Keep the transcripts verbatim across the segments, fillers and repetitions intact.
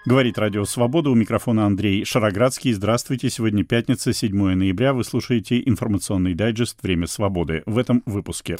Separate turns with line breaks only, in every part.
Говорит Радио Свобода, у микрофона Андрей Шароградский. Здравствуйте, сегодня пятница, седьмое ноября. Вы слушаете информационный дайджест «Время свободы». В этом выпуске.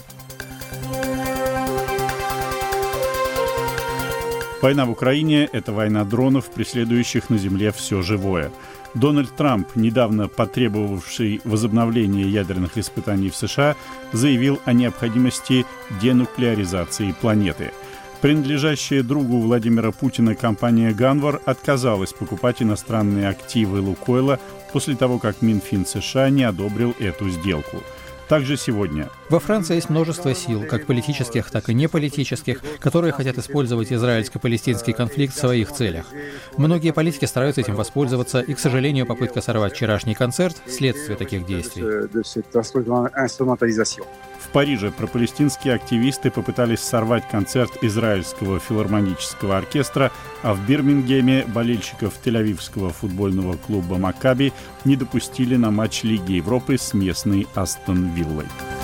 Война в Украине – это война дронов, преследующих на земле все живое. Дональд Трамп, недавно потребовавший возобновления ядерных испытаний в США, заявил о необходимости денуклеаризации планеты. Принадлежащая другу Владимира Путина компания «Ганвар» отказалась покупать иностранные активы «Лукойла» после того, как Минфин США не одобрил эту сделку. Также сегодня.
Во Франции есть множество сил, как политических, так и неполитических, которые хотят использовать израильско-палестинский конфликт в своих целях. Многие политики стараются этим воспользоваться, и, к сожалению, попытка сорвать вчерашний концерт – следствие таких действий.
В Париже пропалестинские активисты попытались сорвать концерт израильского филармонического оркестра, а в Бирмингеме болельщиков тель-авивского футбольного клуба «Маккаби» не допустили на матч Лиги Европы с местной Астон Виллой.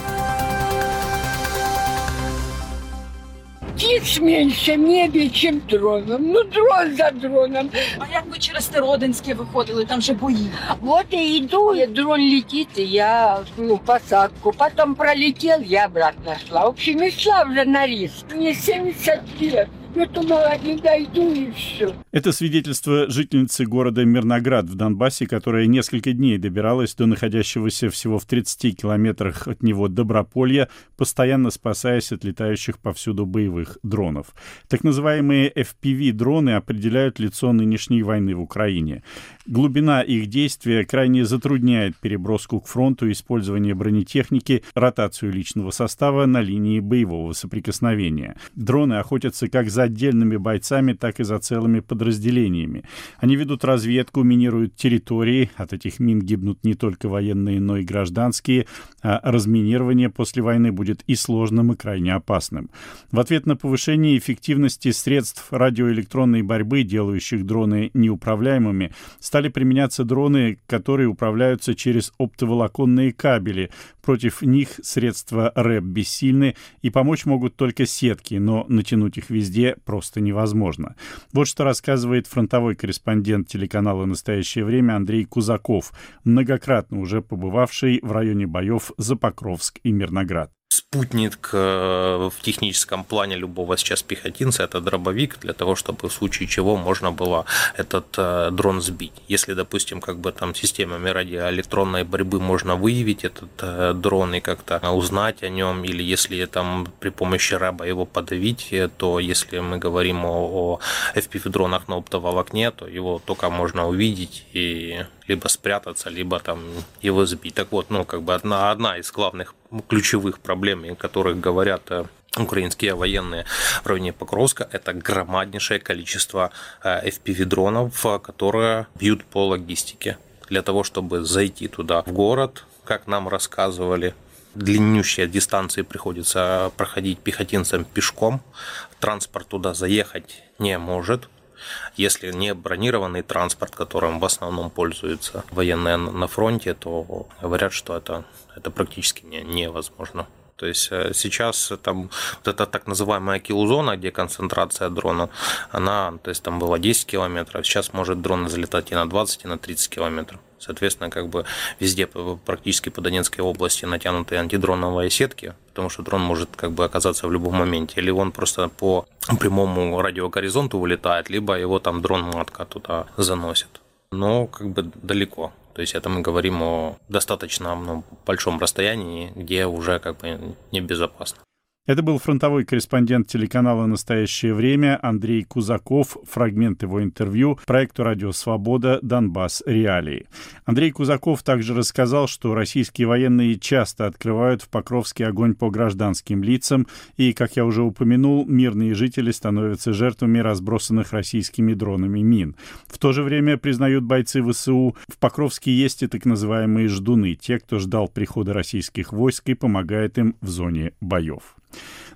Птиц менше в небі, чим дроном. Ну, дрон за дроном.
А як ви через Теродинське виходили? Там же бої.
Вот и иду, и дрон летит, и я, ну, посадку. Потом пролетел, я обратно шла. В общем, и шла уже на риск. Мне семьдесят лет. Я думала, не дойду, и все.
Это свидетельство жительницы города Мирноград в Донбассе, которая несколько дней добиралась до находящегося всего в тридцати километрах от него Доброполья, постоянно спасаясь от летающих повсюду боевых дронов. Так называемые эф пи ви-дроны определяют лицо нынешней войны в Украине. Глубина их действия крайне затрудняет переброску к фронту, использование бронетехники, ротацию личного состава на линии боевого соприкосновения. Дроны охотятся как за отдельными бойцами, так и за целыми подразделениями. Они ведут разведку, минируют территории. От этих мин гибнут не только военные, но и гражданские. А разминирование после войны будет и сложным, и крайне опасным. В ответ на повышение эффективности средств радиоэлектронной борьбы, делающих дроны неуправляемыми, стали применяться дроны, которые управляются через оптоволоконные кабели. Против них средства РЭП бессильны, и помочь могут только сетки, но натянуть их везде просто невозможно. Вот что рассказывает фронтовой корреспондент телеканала «Настоящее время» Андрей Кузаков, многократно уже побывавший в районе боев за Покровск и Мирноград.
Спутник в техническом плане любого сейчас пехотинца – это дробовик, для того, чтобы в случае чего можно было этот дрон сбить. Если, допустим, как бы там системами радиоэлектронной борьбы можно выявить этот дрон и как-то узнать о нем, или если там при помощи рэба его подавить, то если мы говорим о, о эф пи ви-дронах на оптоволокне, то его только можно увидеть и либо спрятаться, либо там его сбить. Так вот, ну как бы одна, одна из главных ключевых проблем, о которых говорят украинские военные в районе Покровска, это громаднейшее количество эф пи ви-дронов, которые бьют по логистике. Для того, чтобы зайти туда в город, как нам рассказывали, длиннющие дистанции приходится проходить пехотинцам пешком, транспорт туда заехать не может. Если не бронированный транспорт, которым в основном пользуются военные на фронте, то говорят, что это, это практически не, невозможно. То есть сейчас там вот эта так называемая килл-зона, где концентрация дрона, она, то есть там было десять километров, сейчас может дрон залетать и на двадцать, и на тридцать километров. Соответственно, как бы везде, практически по Донецкой области, натянуты антидроновые сетки, потому что дрон может как бы оказаться в любом моменте. Или он просто по прямому радиогоризонту вылетает, либо его там дрон-матка туда заносит. Но как бы далеко. То есть это мы говорим о достаточно ну, большом расстоянии, где уже как бы небезопасно.
Это был фронтовой корреспондент телеканала «Настоящее время» Андрей Кузаков. Фрагмент его интервью проекту «Радио Свобода. Донбасс. Реалии». Андрей Кузаков также рассказал, что российские военные часто открывают в Покровске огонь по гражданским лицам, и, как я уже упомянул, мирные жители становятся жертвами разбросанных российскими дронами мин. В то же время, признают бойцы вэ эс у, в Покровске есть и так называемые ждуны, те, кто ждал прихода российских войск и помогает им в зоне боев.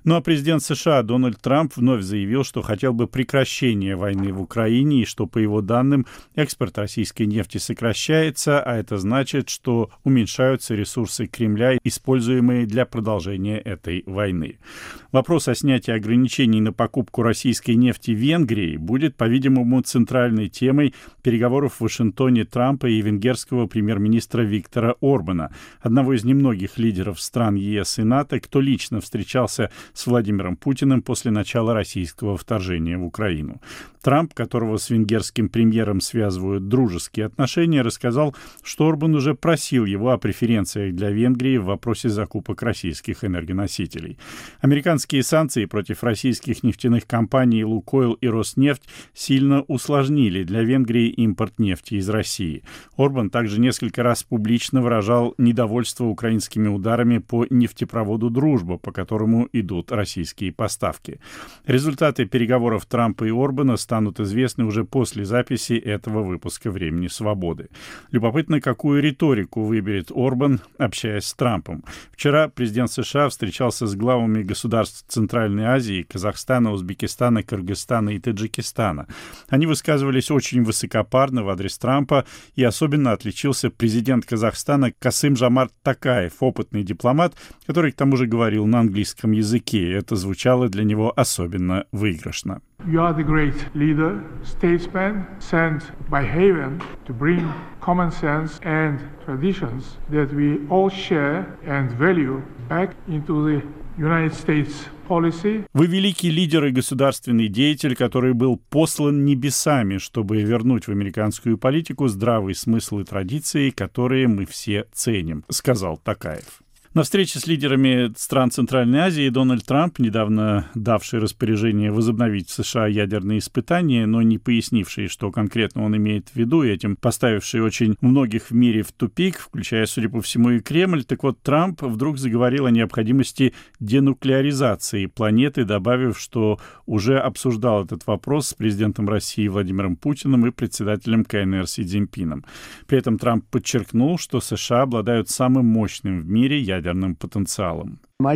Ну а президент США Дональд Трамп вновь заявил, что хотел бы прекращения войны в Украине и что, по его данным, экспорт российской нефти сокращается, а это значит, что уменьшаются ресурсы Кремля, используемые для продолжения этой войны. Вопрос о снятии ограничений на покупку российской нефти Венгрии будет, по-видимому, центральной темой переговоров в Вашингтоне Трампа и венгерского премьер-министра Виктора Орбана, одного из немногих лидеров стран ЕС и НАТО, кто лично встречался с Владимиром Путиным после начала российского вторжения в Украину. Трамп, которого с венгерским премьером связывают дружеские отношения, рассказал, что Орбан уже просил его о преференциях для Венгрии в вопросе закупок российских энергоносителей. Американские санкции против российских нефтяных компаний «Лукойл» и «Роснефть» сильно усложнили для Венгрии импорт нефти из России. Орбан также несколько раз публично выражал недовольство украинскими ударами по нефтепроводу «Дружба», по которому идут российские поставки. Результаты переговоров Трампа и Орбана станут известны уже после записи этого выпуска «Времени свободы». Любопытно, какую риторику выберет Орбан, общаясь с Трампом. Вчера президент США встречался с главами государств Центральной Азии, Казахстана, Узбекистана, Кыргызстана и Таджикистана. Они высказывались очень высокопарно в адрес Трампа, и особенно отличился президент Казахстана Касым-Жомарт Токаев, опытный дипломат, который к тому же говорил на английском языке. Это звучало для него особенно выигрышно.
You are the great leader, statesman, sent by heaven to bring common sense and traditions that we all share and value back into the United States policy.
Вы великий лидер и государственный деятель, который был послан небесами, чтобы вернуть в американскую политику здравый смысл и традиции, которые мы все ценим, сказал Токаев. На встрече с лидерами стран Центральной Азии Дональд Трамп, недавно давший распоряжение возобновить в США ядерные испытания, но не пояснивший, что конкретно он имеет в виду, и этим поставивший очень многих в мире в тупик, включая, судя по всему, и Кремль, так вот Трамп вдруг заговорил о необходимости денуклеаризации планеты, добавив, что уже обсуждал этот вопрос с президентом России Владимиром Путиным и председателем КНР Си Цзиньпином. При этом Трамп подчеркнул, что США обладают самым мощным в мире ядерным ядерным потенциалом.
Моя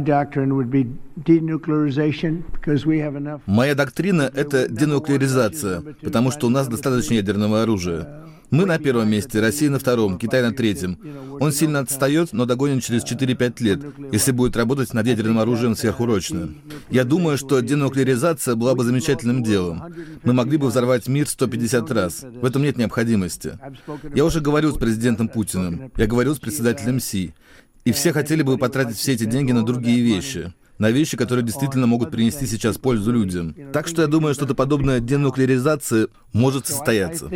доктрина — это денуклеаризация, потому что у нас достаточно ядерного оружия. Мы на первом месте, Россия на втором, Китай на третьем. Он сильно отстает, но догонен через четыре-пять лет, если будет работать над ядерным оружием сверхурочно. Я думаю, что денуклеаризация была бы замечательным делом. Мы могли бы взорвать мир сто пятьдесят раз. В этом нет необходимости. Я уже говорил с президентом Путиным, я говорил с председателем Си. И все хотели бы потратить все эти деньги на другие вещи. На вещи, которые действительно могут принести сейчас пользу людям. Так что я думаю, что-то подобное денуклеаризации может состояться.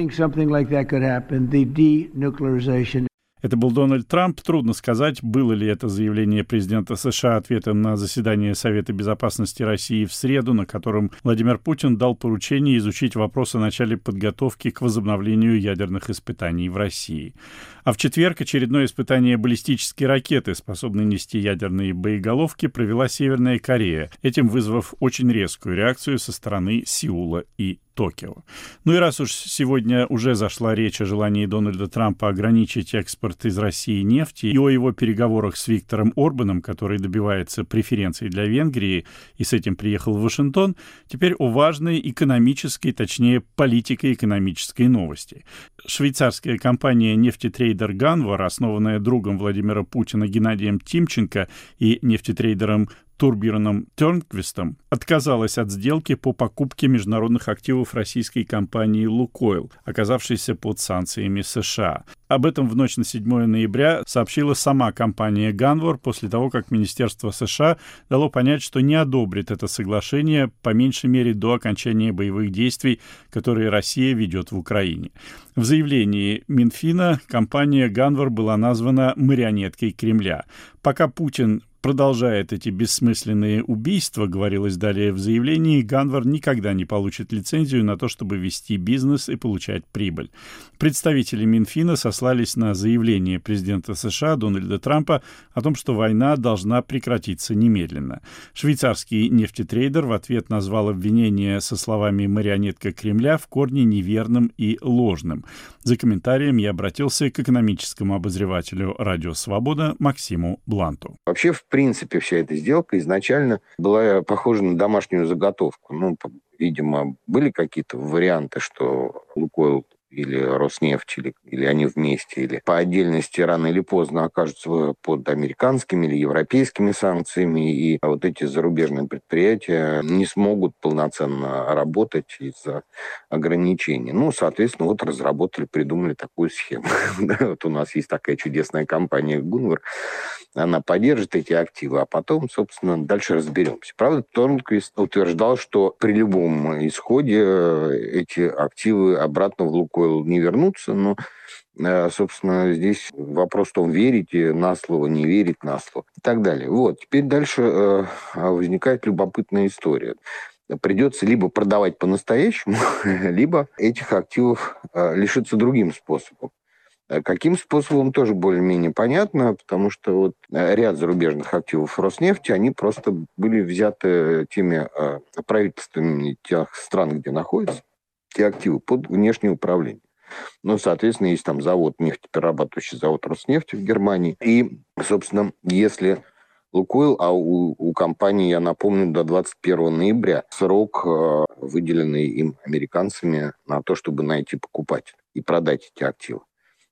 Это был Дональд Трамп. Трудно сказать, было ли это заявление президента США ответом на заседание Совета безопасности России в среду, на котором Владимир Путин дал поручение изучить вопрос о начале подготовки к возобновлению ядерных испытаний в России. А в четверг очередное испытание баллистической ракеты, способной нести ядерные боеголовки, провела Северная Корея, этим вызвав очень резкую реакцию со стороны Сеула и Токио. Ну и раз уж сегодня уже зашла речь о желании Дональда Трампа ограничить экспорт из России нефти и о его переговорах с Виктором Орбаном, который добивается преференций для Венгрии и с этим приехал в Вашингтон, теперь о важной экономической, точнее политико-экономической новости. Швейцарская компания нефтетрейдер Ганвар, основанная другом Владимира Путина Геннадием Тимченко и нефтетрейдером Турбироном Тернквистом, отказалась от сделки по покупке международных активов российской компании «Лукойл», оказавшейся под санкциями США. Об этом в ночь на седьмое ноября сообщила сама компания «Ганвар» после того, как Министерство США дало понять, что не одобрит это соглашение, по меньшей мере до окончания боевых действий, которые Россия ведет в Украине. В заявлении Минфина компания «Ганвар» была названа марионеткой Кремля. Пока Путин продолжает эти бессмысленные убийства, говорилось далее в заявлении, Ганвар никогда не получит лицензию на то, чтобы вести бизнес и получать прибыль. Представители Минфина, сославшись сослались на заявление президента США Дональда Трампа о том, что война должна прекратиться немедленно. Швейцарский нефтетрейдер в ответ назвал обвинение со словами «марионетка Кремля» в корне неверным и ложным. За комментарием я обратился к экономическому обозревателю «Радио Свобода» Максиму Бланту.
Вообще, в принципе, вся эта сделка изначально была похожа на домашнюю заготовку. Ну, видимо, были какие-то варианты, что «Лукойл» или «Роснефть», или, или они вместе, или по отдельности рано или поздно окажутся под американскими или европейскими санкциями, и вот эти зарубежные предприятия не смогут полноценно работать из-за ограничений. Ну, соответственно, вот разработали, придумали такую схему. Вот у нас есть такая чудесная компания «Гунвар», она поддержит эти активы, а потом, собственно, дальше разберемся. Правда, Торнквист утверждал, что при любом исходе эти активы обратно в «Лукойл» не вернутся, но, собственно, здесь вопрос в том, верите на слово, не верить на слово и так далее. Вот, теперь дальше возникает любопытная история. Придется либо продавать по-настоящему, либо этих активов лишиться другим способом. Каким способом, тоже более-менее понятно, потому что вот ряд зарубежных активов Роснефти, они просто были взяты теми правительствами тех стран, где находятся те активы, под внешнее управление. Ну, соответственно, есть там завод, нефтеперерабатывающий завод Роснефти в Германии. И, собственно, если «Лукойл», а у, у компании, я напомню, до двадцать первого ноября срок, выделенный им американцами на то, чтобы найти покупателя и продать эти активы.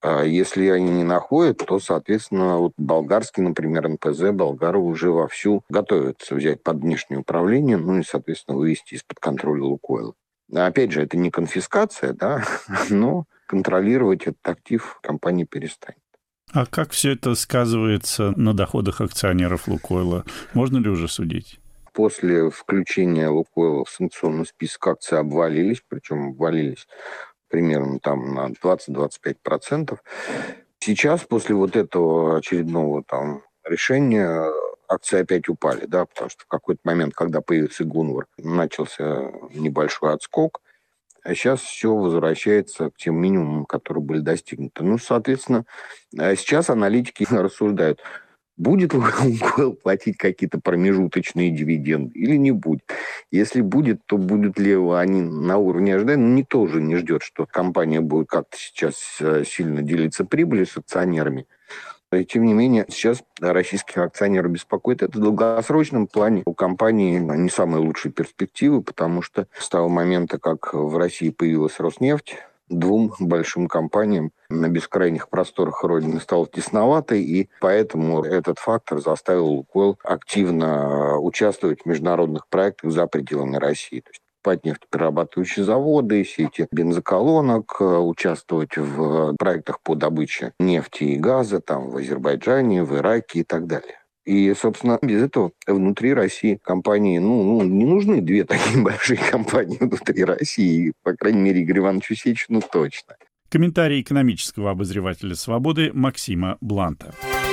Если они не находят, то, соответственно, вот болгарский, например, эн пэ зэ, болгары уже вовсю готовятся взять под внешнее управление, ну и, соответственно, вывести из-под контроля «Лукойла». Опять же, это не конфискация, да, но контролировать этот актив компания перестанет.
А как все это сказывается на доходах акционеров «Лукойла»? Можно ли уже судить?
После включения «Лукойла» в санкционный список акции обвалились, причем обвалились примерно там на двадцать-двадцать пять процентов. Сейчас, после вот этого очередного там решения, акции опять упали, да, потому что в какой-то момент, когда появился Гунвар, начался небольшой отскок, а сейчас все возвращается к тем минимумам, которые были достигнуты. Ну, соответственно, сейчас аналитики рассуждают, будет ли Лукойл платить какие-то промежуточные дивиденды или не будет. Если будет, то будут ли они на уровне ожидания. Ну, никто уже не ждет, что компания будет как-то сейчас сильно делиться прибылью с акционерами. И, тем не менее, сейчас российских акционеров беспокоит это. В долгосрочном плане у компании не самые лучшие перспективы, потому что с того момента, как в России появилась Роснефть, двум большим компаниям на бескрайних просторах Родины стало тесновато, и поэтому этот фактор заставил «Лукойл» активно участвовать в международных проектах за пределами России. То есть покупать нефтеперерабатывающие заводы, сети бензоколонок, участвовать в проектах по добыче нефти и газа там, в Азербайджане, в Ираке и так далее. И, собственно, без этого внутри России компании, ну, ну, не нужны две такие большие компании внутри России. По крайней мере, Игорю Ивановичу Сечину точно.
Комментарий экономического обозревателя «Свободы» Максима Бланта.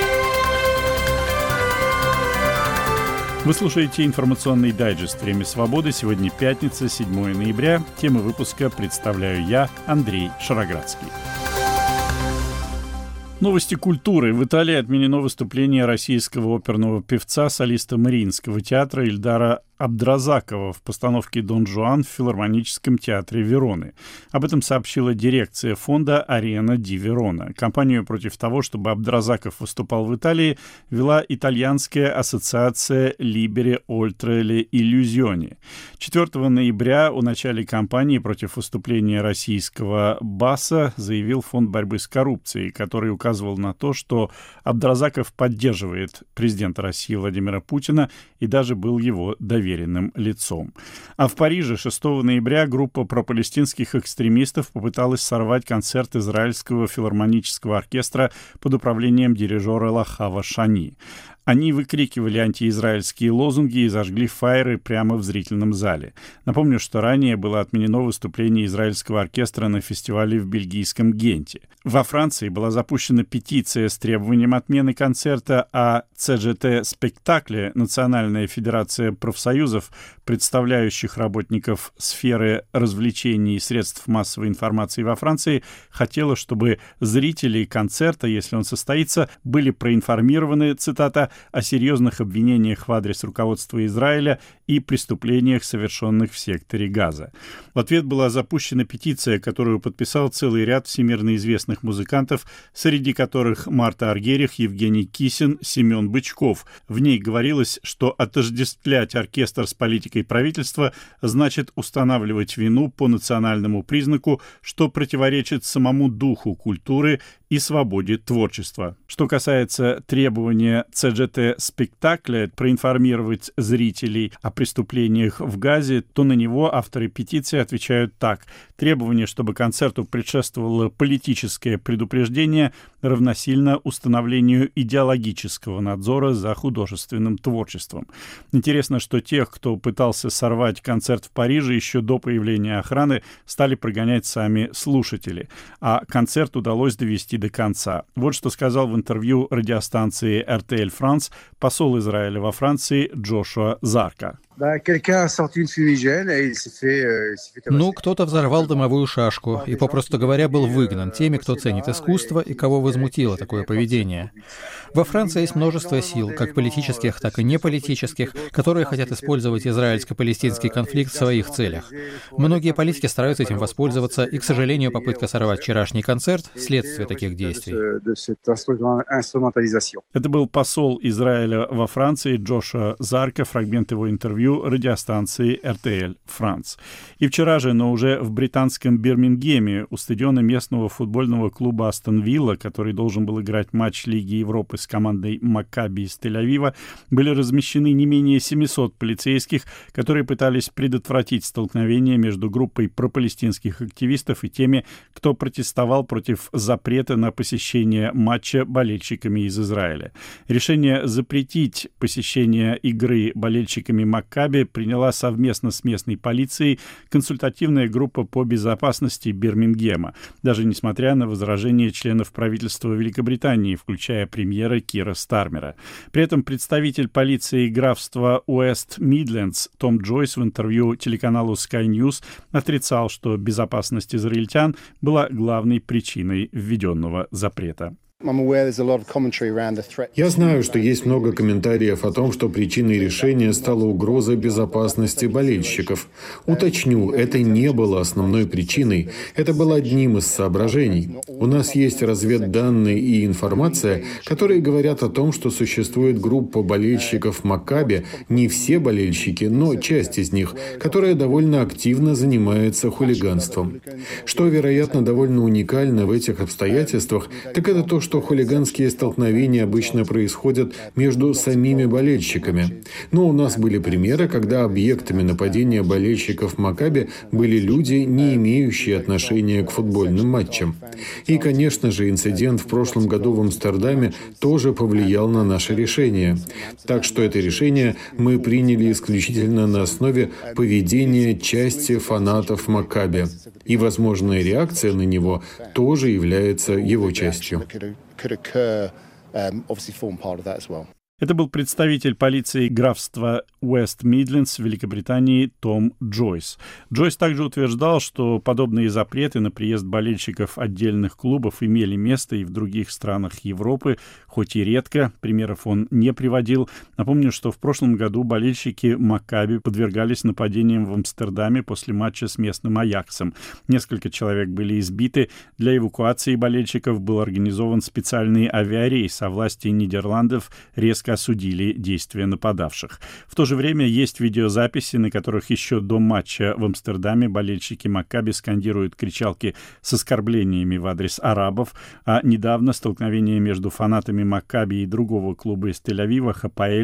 Вы слушаете информационный дайджест «Время свободы». Сегодня пятница, седьмое ноября. Темы выпуска представляю я, Андрей Шароградский. Новости культуры. В Италии отменено выступление российского оперного певца, солиста Мариинского театра Ильдара Абдразакова в постановке «Дон Жуан» в филармоническом театре Вероны. Об этом сообщила дирекция фонда «Арена ди Верона». Кампанию против того, чтобы Абдразаков выступал в Италии, вела итальянская ассоциация «Либере Ольтре Иллюзиони». четвёртого ноября о начале кампании против выступления российского баса заявил Фонд борьбы с коррупцией, который указывал на то, что Абдразаков поддерживает президента России Владимира Путина и даже был его доверенным лицом. А в Париже шестого ноября группа пропалестинских экстремистов попыталась сорвать концерт израильского филармонического оркестра под управлением дирижера Лахава Шани. Они выкрикивали антиизраильские лозунги и зажгли фаеры прямо в зрительном зале. Напомню, что ранее было отменено выступление израильского оркестра на фестивале в бельгийском Генте. Во Франции была запущена петиция с требованием отмены концерта, а си джи ти «Спектакли», Национальная федерация профсоюзов, представляющих работников сферы развлечений и средств массовой информации во Франции, хотела, чтобы зрители концерта, если он состоится, были проинформированы, цитата, о серьезных обвинениях в адрес руководства Израиля и преступлениях, совершенных в секторе Газа. В ответ была запущена петиция, которую подписал целый ряд всемирно известных музыкантов, среди которых Марта Аргерих, Евгений Кисин, Семен Бычков. В ней говорилось, что отождествлять оркестр с политикой правительства значит устанавливать вину по национальному признаку, что противоречит самому духу культуры и свободе творчества. Что касается требования си джи ти «Спектакля» проинформировать зрителей о преступлениях в Газе, то на него авторы петиции отвечают так. Требование, чтобы концерту предшествовало политическое предупреждение, равносильно установлению идеологического надзора за художественным творчеством. Интересно, что тех, кто пытался сорвать концерт в Париже еще до появления охраны, стали прогонять сами слушатели, а концерт удалось довести до конца. Вот что сказал в интервью радиостанции эр ти эл France посол Израиля во Франции Джошуа Зарка.
Ну, кто-то взорвал дымовую шашку и, попросту говоря, был выгнан теми, кто ценит искусство и кого возмутило такое поведение. Во Франции есть множество сил, как политических, так и неполитических, которые хотят использовать израильско-палестинский конфликт в своих целях. Многие политики стараются этим воспользоваться, и, к сожалению, попытка сорвать вчерашний концерт — следствие таких действий.
Это был посол Израиля во Франции Джошуа Зарка, фрагмент его интервью радиостанции эр ти эл France. И вчера же, но уже в британском Бирмингеме, у стадиона местного футбольного клуба Астон Вилла, который должен был играть матч Лиги Европы с командой Маккаби из Тель-Авива, были размещены не менее семисот полицейских, которые пытались предотвратить столкновение между группой пропалестинских активистов и теми, кто протестовал против запрета на посещение матча болельщиками из Израиля. Решение запретить посещение игры болельщиками Маккаби приняла совместно с местной полицией консультативная группа по безопасности Бирмингема, даже несмотря на возражения членов правительства Великобритании, включая премьера Кира Стармера. При этом представитель полиции графства Уэст Мидлендс Том Джойс в интервью телеканалу Sky News отрицал, что безопасность израильтян была главной причиной введенного запрета.
Я знаю, что есть много комментариев о том, что причиной решения стала угроза безопасности болельщиков. Уточню, это не было основной причиной, это было одним из соображений. У нас есть разведданные и информация, которые говорят о том, что существует группа болельщиков Маккаби, не все болельщики, но часть из них, которая довольно активно занимается хулиганством. Что, вероятно, довольно уникально в этих обстоятельствах, так это то, что хулиганские столкновения обычно происходят между самими болельщиками. Но у нас были примеры, когда объектами нападения болельщиков Маккаби были люди, не имеющие отношения к футбольным матчам. И, конечно же, инцидент в прошлом году в Амстердаме тоже повлиял на наше решение. Так что это решение мы приняли исключительно на основе поведения части фанатов Маккаби. И возможная реакция на него тоже является его частью.
Это был представитель полиции графства Уэст Мидлендс в Великобритании Том Джойс. Джойс также утверждал, что подобные запреты на приезд болельщиков отдельных клубов имели место и в других странах Европы, хоть и редко. Примеров он не приводил. Напомню, что в прошлом году болельщики Маккаби подвергались нападениям в Амстердаме после матча с местным Аяксом. Несколько человек были избиты. Для эвакуации болельщиков был организован специальный авиарейс, а власти Нидерландов резко осудили действия нападавших. В то же время есть видеозаписи, на которых еще до матча в Амстердаме болельщики Маккаби скандируют кричалки с оскорблениями в адрес арабов, а недавно столкновение между фанатами Маккаби и другого клуба из Тель-Авива, Хапаэля,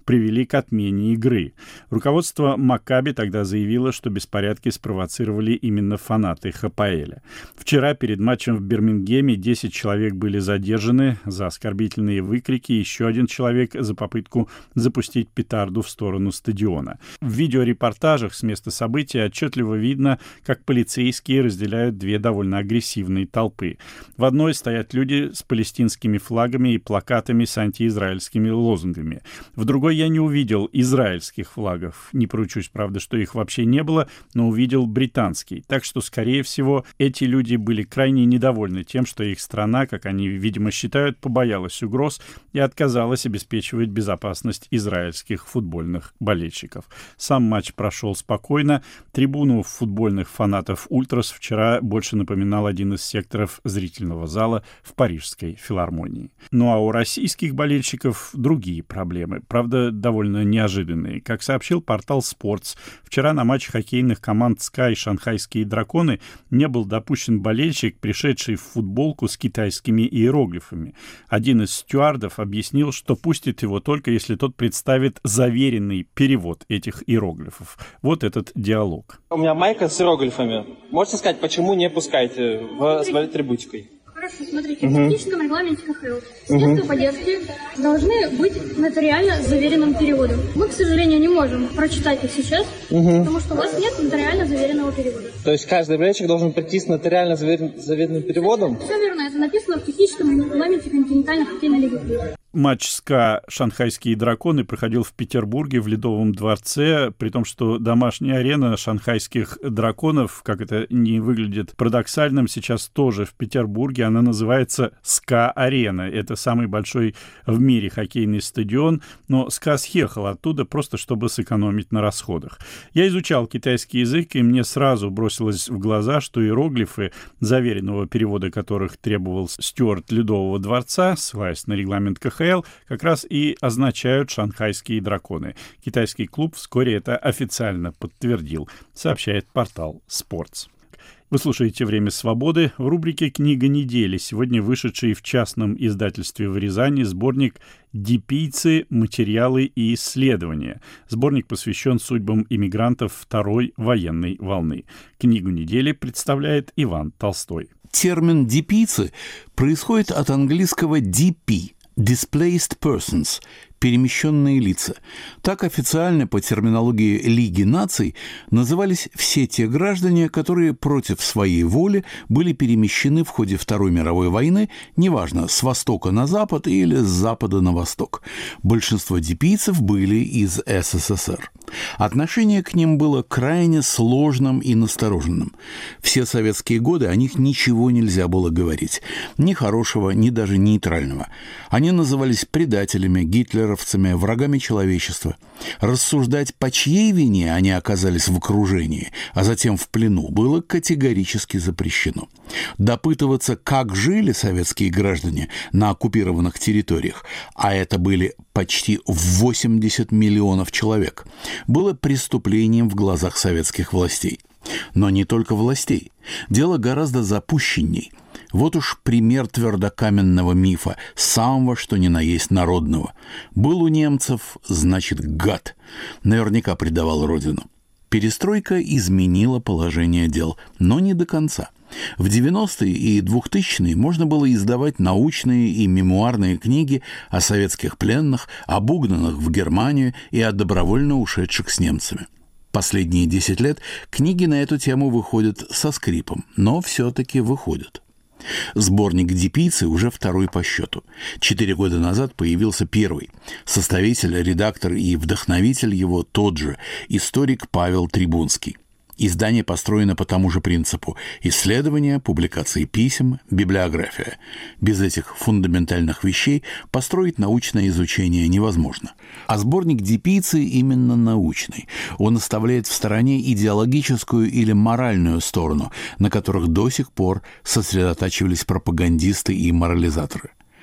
привели к отмене игры. Руководство «Маккаби» тогда заявило, что беспорядки спровоцировали именно фанаты Хапаэля. Вчера перед матчем в Бирмингеме десять человек были задержаны за оскорбительные выкрики, еще один человек за попытку запустить петарду в сторону стадиона. В видеорепортажах с места события отчетливо видно, как полицейские разделяют две довольно агрессивные толпы. В одной стоят люди с палестинскими флагами и плакатами с антиизраильскими лозунгами. В другой я не увидел израильских флагов. Не поручусь, правда, что их вообще не было, но увидел британский. Так что, скорее всего, эти люди были крайне недовольны тем, что их страна, как они, видимо, считают, побоялась угроз и отказалась обеспечивать безопасность израильских футбольных болельщиков. Сам матч прошел спокойно. Трибуну футбольных фанатов «Ультрас» вчера больше напоминал один из секторов зрительного зала в Парижской филармонии. Ну а у российских болельщиков другие проблемы, правда, довольно неожиданные. Как сообщил портал «Спортс», вчера на матче хоккейных команд «СКА» и «Шанхайские драконы» не был допущен болельщик, пришедший в футболку с китайскими иероглифами. Один из стюардов объяснил, что пустит его только если тот представит заверенный перевод этих иероглифов. Вот этот диалог.
У меня майка с иероглифами. Можете сказать, почему не пускаете в, с атрибутикой?
Хорошо, смотрите, угу. В техническом регламенте ка ха эл средства угу. поддержки должны быть нотариально заверенным переводом. Мы, к сожалению, не можем прочитать их сейчас, угу. потому что у вас нет нотариально заверенного перевода.
То есть каждый болельщик должен прийти с нотариально завер... заверенным переводом?
Все верно, это написано в техническом регламенте континентальной хоккейной лиги.
Матч СКА «Шанхайские драконы» проходил в Петербурге в Ледовом дворце, при том, что домашняя арена шанхайских драконов, как это не выглядит парадоксальным, сейчас тоже в Петербурге. Она называется СКА-арена. Это самый большой в мире хоккейный стадион, но СКА съехал оттуда просто, чтобы сэкономить на расходах. Я изучал китайский язык, и мне сразу бросилось в глаза, что иероглифы, заверенного перевода которых требовал стюард Ледового дворца, ссылаясь на регламент ка ха эл, как раз и означают «Шанхайские драконы». Китайский клуб вскоре это официально подтвердил, сообщает портал «Спортс». Вы слушаете «Время свободы». В рубрике «Книга недели» сегодня вышедший в частном издательстве в Рязани сборник «Дипийцы. Материалы и исследования». Сборник посвящен судьбам иммигрантов второй военной волны. Книгу недели представляет Иван Толстой.
Термин «дипийцы» происходит от английского «ди пи» – «displaced persons», перемещенные лица. Так официально по терминологии Лиги наций назывались все те граждане, которые против своей воли были перемещены в ходе Второй мировой войны, неважно, с востока на запад или с запада на восток. Большинство дипийцев были из эс эс эс эр. Отношение к ним было крайне сложным и настороженным. Все советские годы о них ничего нельзя было говорить. Ни хорошего, ни даже нейтрального. Они назывались предателями, гитлеровцами, врагами человечества. Рассуждать, по чьей вине они оказались в окружении, а затем в плену, было категорически запрещено. Допытываться, как жили советские граждане на оккупированных территориях, а это были почти восемьдесят миллионов человек, было преступлением в глазах советских властей. Но не только властей. Дело гораздо запущенней. Вот уж пример твердокаменного мифа, самого что ни на есть народного. Был у немцев, значит, гад. Наверняка предавал родину. Перестройка изменила положение дел, но не до конца. В девяностые и двухтысячные можно было издавать научные и мемуарные книги о советских пленных, о угнанных в Германию и о добровольно ушедших с немцами. Последние десять лет книги на эту тему выходят со скрипом, но все-таки выходят. Сборник «Дипийцы» уже второй по счету. Четыре года назад появился первый. Составитель, редактор и вдохновитель его тот же, историк Павел Трибунский. Издание построено по тому же принципу – исследования, публикации писем, библиография. Без этих фундаментальных вещей построить научное изучение невозможно. А сборник «Дипийцы» именно научный. Он оставляет в стороне идеологическую или моральную сторону, на которых до сих пор сосредотачивались пропагандисты и морализаторы.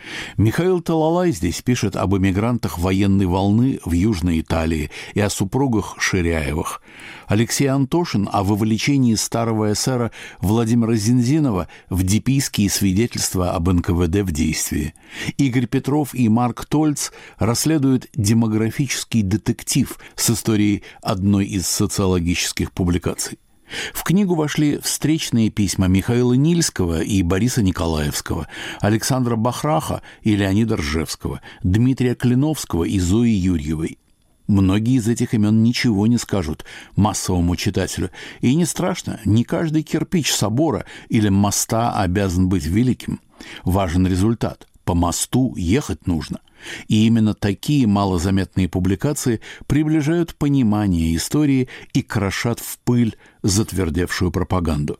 Михаил Талалай здесь пишет об эмигрантах военной волны в Южной Италии и о супругах Ширяевых. Алексей Антошин о вовлечении старого эсера Владимира Зинзинова в дипийские свидетельства об эн ка вэ дэ в действии. Игорь Петров и Марк Тольц расследуют демографический детектив с историей одной из социологических публикаций. В книгу вошли встречные письма Михаила Нильского и Бориса Николаевского, Александра Бахраха и Леонида Ржевского, Дмитрия Клиновского и Зои Юрьевой. Многие из этих имен ничего не скажут массовому читателю. И не страшно, не каждый кирпич собора или моста обязан быть великим. Важен результат. По мосту ехать нужно. И именно такие малозаметные публикации приближают понимание истории и крошат в пыль затвердевшую пропаганду.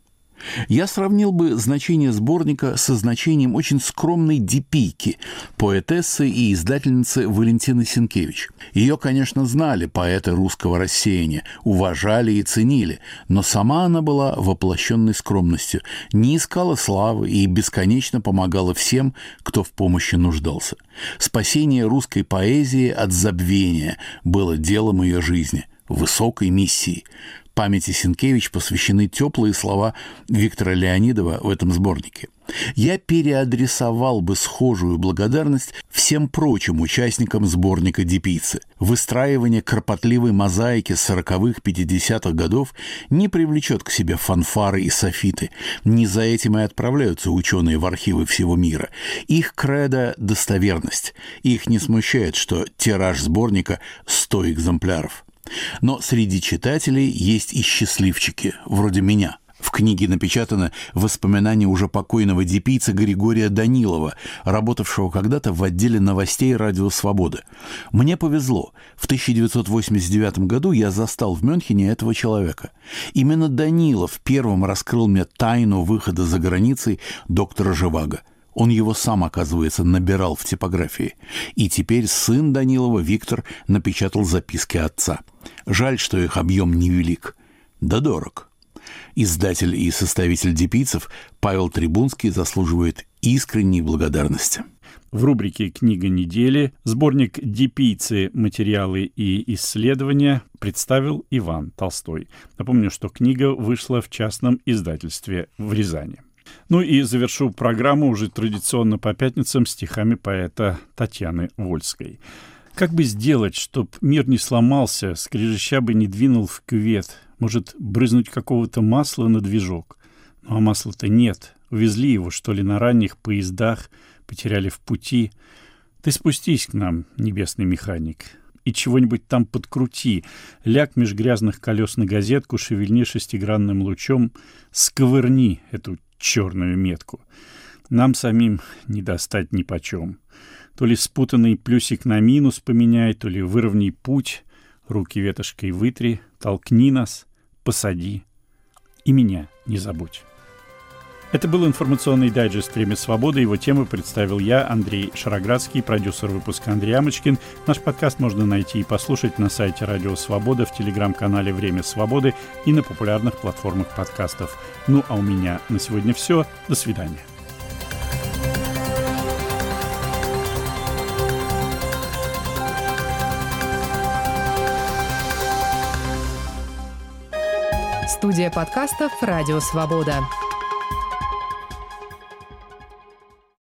Я сравнил бы значение сборника со значением очень скромной дипийки, поэтессы и издательницы Валентины Сенкевич. Ее, конечно, знали поэты русского рассеяния, уважали и ценили, но сама она была воплощенной скромностью, не искала славы и бесконечно помогала всем, кто в помощи нуждался. Спасение русской поэзии от забвения было делом ее жизни, высокой миссией. Памяти Сенкевич посвящены теплые слова Виктора Леонидова в этом сборнике. Я переадресовал бы схожую благодарность всем прочим участникам сборника «Дипийцы». Выстраивание кропотливой мозаики сороковых-пятидесятых годов не привлечет к себе фанфары и софиты. Не за этим и отправляются ученые в архивы всего мира. Их кредо – достоверность. Их не смущает, что тираж сборника – сто экземпляров. Но среди читателей есть и счастливчики, вроде меня. В книге напечатано воспоминания уже покойного дипийца Григория Данилова, работавшего когда-то в отделе новостей «Радио Свобода». Мне повезло. В тысяча девятьсот восемьдесят девятом году я застал в Мюнхене этого человека. Именно Данилов первым раскрыл мне тайну выхода за границей доктора Живаго. Он его сам, оказывается, набирал в типографии. И теперь сын Данилова, Виктор, напечатал записки отца. Жаль, что их объем невелик. Да дорог. Издатель и составитель дипийцев Павел Трибунский заслуживает искренней благодарности.
В рубрике «Книга недели» сборник «Дипийцы. Материалы и исследования» представил Иван Толстой. Напомню, что книга вышла в частном издательстве в Рязани. Ну и завершу программу уже традиционно по пятницам стихами поэта Татьяны Вольской. Как бы сделать, чтоб мир не сломался, скрежеща бы не двинул в кювет? Может, брызнуть какого-то масла на движок? Ну а масла-то нет. Увезли его, что ли, на ранних поездах, потеряли в пути. Ты спустись к нам, небесный механик, и чего-нибудь там подкрути. Ляг меж грязных колес на газетку, шевельни шестигранным лучом, сковырни эту черную метку. Нам самим не достать нипочем. То ли спутанный плюсик на минус поменяй, то ли выровняй путь, руки ветошкой вытри, толкни нас, посади и меня не забудь. Это был информационный дайджест «Время свободы». Его темы представил я, Андрей Шароградский, продюсер выпуска Андрей Амочкин. Наш подкаст можно найти и послушать на сайте «Радио Свобода», в телеграм-канале «Время свободы» и на популярных платформах подкастов. Ну а у меня на сегодня все. До свидания.
Студия подкастов «Радио Свобода».